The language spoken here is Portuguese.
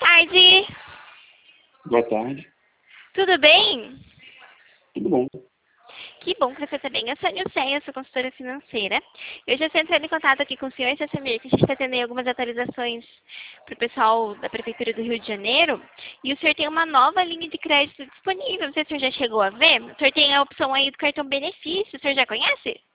tarde. Boa tarde. Tudo bem? Tudo bom? Que bom que você está bem. Eu sou a Nilceia, sou consultora financeira. Eu já estou entrando em contato aqui com o senhor Samir, que a gente está tendo aí algumas atualizações para o pessoal da Prefeitura do Rio de Janeiro. E o senhor tem uma nova linha de crédito disponível. Não sei se o senhor já chegou a ver. O senhor tem a opção aí do cartão benefício. O senhor já conhece?